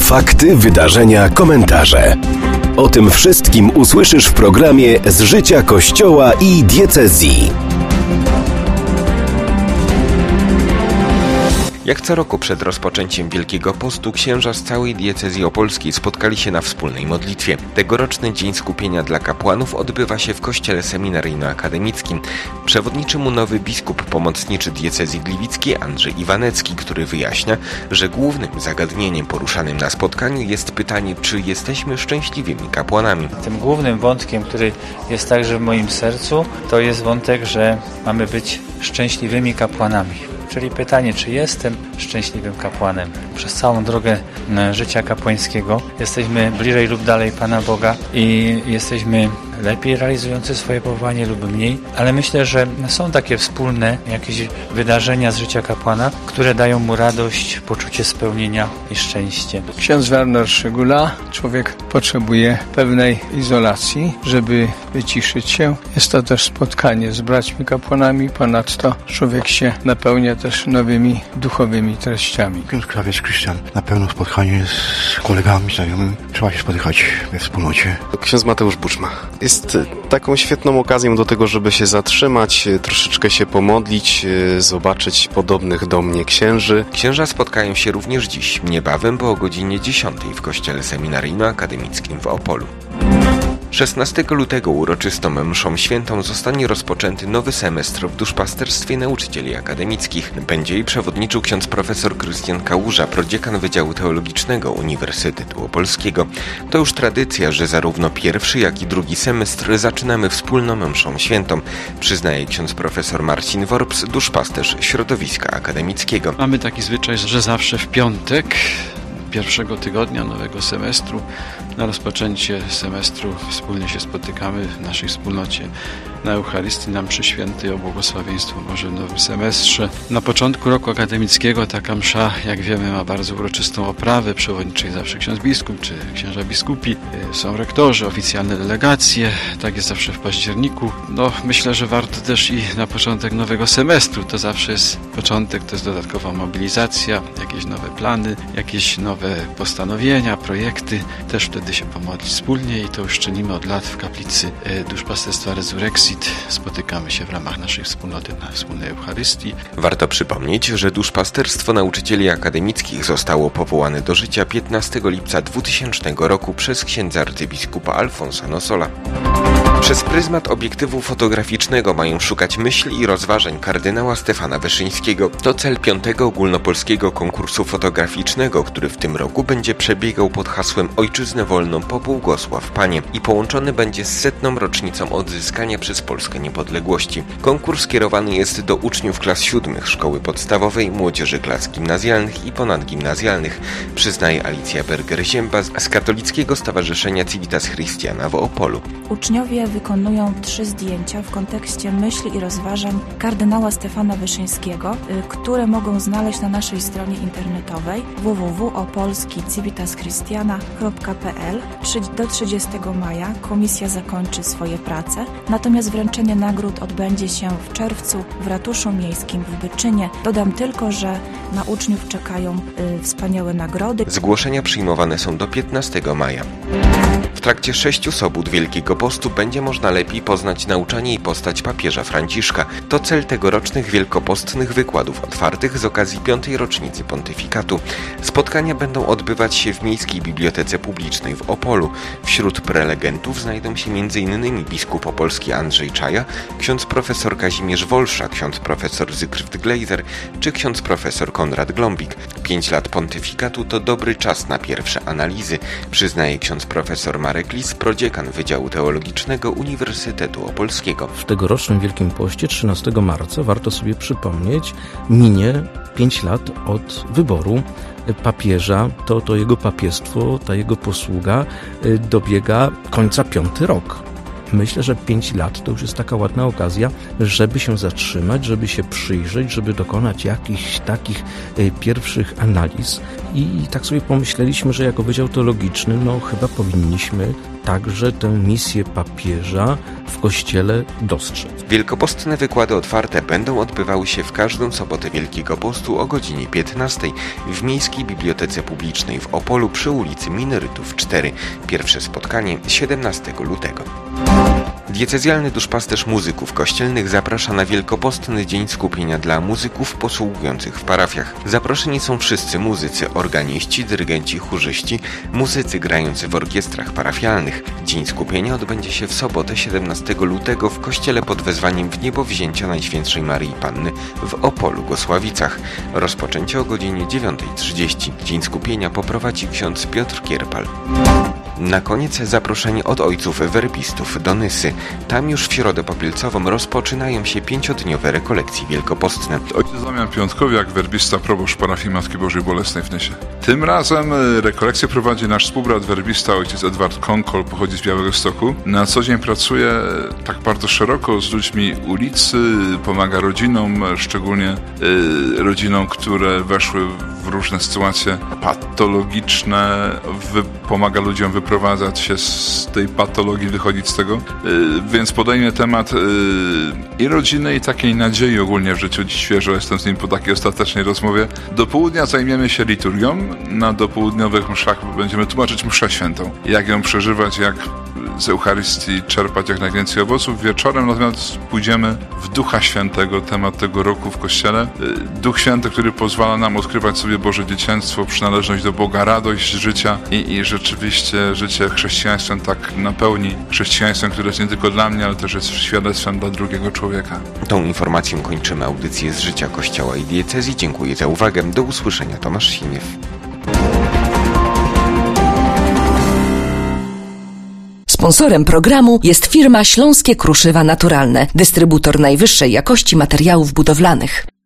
Fakty, wydarzenia, komentarze. O tym wszystkim usłyszysz w programie Z życia Kościoła i diecezji. Jak co roku przed rozpoczęciem Wielkiego Postu księża z całej diecezji opolskiej spotkali się na wspólnej modlitwie. Tegoroczny Dzień Skupienia dla kapłanów odbywa się w kościele seminaryjno-akademickim. Przewodniczy mu nowy biskup pomocniczy diecezji gliwickiej Andrzej Iwanecki, który wyjaśnia, że głównym zagadnieniem poruszanym na spotkaniu jest pytanie, czy jesteśmy szczęśliwymi kapłanami. Tym głównym wątkiem, który jest także w moim sercu, to jest wątek, że mamy być szczęśliwymi kapłanami. Czyli pytanie, czy jestem szczęśliwym kapłanem? Przez całą drogę życia kapłańskiego jesteśmy bliżej lub dalej Pana Boga i jesteśmy lepiej realizujący swoje powołanie lub mniej, ale myślę, że są takie wspólne jakieś wydarzenia z życia kapłana, które dają mu radość, poczucie spełnienia i szczęście. Ksiądz Werner Szygula, człowiek potrzebuje pewnej izolacji, żeby wyciszyć się. Jest to też spotkanie z braćmi kapłanami, ponadto człowiek się napełnia też nowymi duchowymi treściami. Ksiądz Krawiec Krystian na pewno spotkanie z kolegami, znajomymi. Trzeba się spotykać we wspólnocie. Ksiądz Mateusz Buczma jest taką świetną okazją do tego, żeby się zatrzymać, troszeczkę się pomodlić, zobaczyć podobnych do mnie księży. Księża spotkają się również dziś, niebawem, bo o godzinie 10 w kościele seminaryjno-akademickim w Opolu. 16 lutego uroczystą mszą świętą zostanie rozpoczęty nowy semestr w duszpasterstwie nauczycieli akademickich. Będzie jej przewodniczył ksiądz profesor Krystian Kałuża, prodziekan Wydziału Teologicznego Uniwersytetu Opolskiego. To już tradycja, że zarówno pierwszy, jak i drugi semestr zaczynamy wspólną mszą świętą, przyznaje ksiądz profesor Marcin Worps, duszpasterz środowiska akademickiego. Mamy taki zwyczaj, że zawsze w piątek pierwszego tygodnia nowego semestru na rozpoczęcie semestru wspólnie się spotykamy w naszej wspólnocie na Eucharystii, na mszy świętej o błogosławieństwo Boże w nowym semestrze. Na początku roku akademickiego taka msza, jak wiemy, ma bardzo uroczystą oprawę. Przewodniczy zawsze ksiądz biskup czy księża biskupi. Są rektorzy, oficjalne delegacje. Tak jest zawsze w październiku. Myślę, że warto też i na początek nowego semestru. To zawsze jest początek, to jest dodatkowa mobilizacja, jakieś nowe plany, jakieś nowe postanowienia, projekty. Też wtedy się pomodlić wspólnie i to już czynimy od lat w kaplicy Duszpasterstwa Resurrekcji. Spotykamy się w ramach naszej wspólnoty na wspólnej Eucharystii. Warto przypomnieć, że duszpasterstwo nauczycieli akademickich zostało powołane do życia 15 lipca 2000 roku przez księdza arcybiskupa Alfonsa Nossola. Przez pryzmat obiektywu fotograficznego mają szukać myśli i rozważań kardynała Stefana Wyszyńskiego. To cel 5. ogólnopolskiego konkursu fotograficznego, który w tym roku będzie przebiegał pod hasłem Ojczyznę wolną pobłogosław Panie i połączony będzie z 100. rocznicą odzyskania przez Polskę niepodległości. Konkurs kierowany jest do uczniów klas 7 szkoły podstawowej, młodzieży klas gimnazjalnych i ponadgimnazjalnych, przyznaje Alicja Berger-Zięba z Katolickiego Stowarzyszenia Civitas Christiana w Opolu. Uczniowie wykonują 3 zdjęcia w kontekście myśli i rozważań kardynała Stefana Wyszyńskiego, które mogą znaleźć na naszej stronie internetowej www.opolski-civitaschristiana.pl. Do 30 maja komisja zakończy swoje prace, natomiast wręczenie nagród odbędzie się w czerwcu w Ratuszu Miejskim w Byczynie. Dodam tylko, że na uczniów czekają wspaniałe nagrody. Zgłoszenia przyjmowane są do 15 maja. W trakcie 6 sobót Wielkiego Postu będzie można lepiej poznać nauczanie i postać papieża Franciszka. To cel tegorocznych wielkopostnych wykładów otwartych z okazji 5. rocznicy pontyfikatu. Spotkania będą odbywać się w Miejskiej Bibliotece Publicznej w Opolu. Wśród prelegentów znajdą się m.in. biskup opolski Andrzej Czaja, ksiądz profesor Kazimierz Wolsza, ksiądz profesor Zygfryd Gleiser czy ksiądz profesor Konrad Glombik. 5 lat pontyfikatu to dobry czas na pierwsze analizy, przyznaje ksiądz profesor Marek Lis, prodziekan Wydziału Teologicznego Uniwersytetu Opolskiego. W tegorocznym Wielkim Poście 13 marca warto sobie przypomnieć, minie 5 lat od wyboru papieża, to jego papiestwo, ta jego posługa dobiega końca 5. rok. myślę, że 5 lat to już jest taka ładna okazja, żeby się zatrzymać, żeby się przyjrzeć, żeby dokonać jakichś takich pierwszych analiz. I tak sobie pomyśleliśmy, że jako Wydział Teologiczny, chyba powinniśmy także tę misję papieża w Kościele dostrzec. Wielkopostne wykłady otwarte będą odbywały się w każdą sobotę Wielkiego Postu o godzinie 15 w Miejskiej Bibliotece Publicznej w Opolu przy ulicy Minerytów 4. Pierwsze spotkanie 17 lutego. Diecezjalny duszpasterz muzyków kościelnych zaprasza na Wielkopostny Dzień Skupienia dla muzyków posługujących w parafiach. Zaproszeni są wszyscy muzycy, organiści, dyrygenci, chórzyści, muzycy grający w orkiestrach parafialnych. Dzień Skupienia odbędzie się w sobotę 17 lutego w kościele pod wezwaniem Wniebowzięcia Najświętszej Maryi Panny w Opolu Gosławicach. Rozpoczęcie o godzinie 9:30. Dzień Skupienia poprowadzi ksiądz Piotr Kierpal. Na koniec zaproszenie od ojców werbistów do Nysy. Tam już w środę popielcową rozpoczynają się 5-dniowe rekolekcje wielkopostne. Ojciec Damian Piątkowiak, werbista, proboszcz parafii Matki Bożej Bolesnej w Nysie. Tym razem rekolekcję prowadzi nasz współbrat werbista, ojciec Edward Konkol, pochodzi z Białegostoku. Na co dzień pracuje tak bardzo szeroko z ludźmi ulicy, pomaga rodzinom, szczególnie rodzinom, które weszły w różne sytuacje patologiczne, pomaga ludziom wyprowadzać się z tej patologii, wychodzić z tego, więc podejmie temat i rodziny, i takiej nadziei ogólnie w życiu. Dziś świeżo jestem z nim po takiej ostatecznej rozmowie. Do południa zajmiemy się liturgią, na dopołudniowych mszach będziemy tłumaczyć mszę świętą, jak ją przeżywać, jak z Eucharystii czerpać jak najwięcej owoców. Wieczorem natomiast pójdziemy w Ducha Świętego, temat tego roku w Kościele. Duch Święty, który pozwala nam odkrywać sobie Boże dzieciństwo, przynależność do Boga, radość życia i rzeczywiście życie chrześcijaństwem tak napełni. Chrześcijaństwem, które jest nie tylko dla mnie, ale też jest świadectwem dla drugiego człowieka. Tą informacją kończymy audycję z życia Kościoła i diecezji. Dziękuję za uwagę. Do usłyszenia. Tomasz Siniew. Sponsorem programu jest firma Śląskie Kruszywa Naturalne, dystrybutor najwyższej jakości materiałów budowlanych.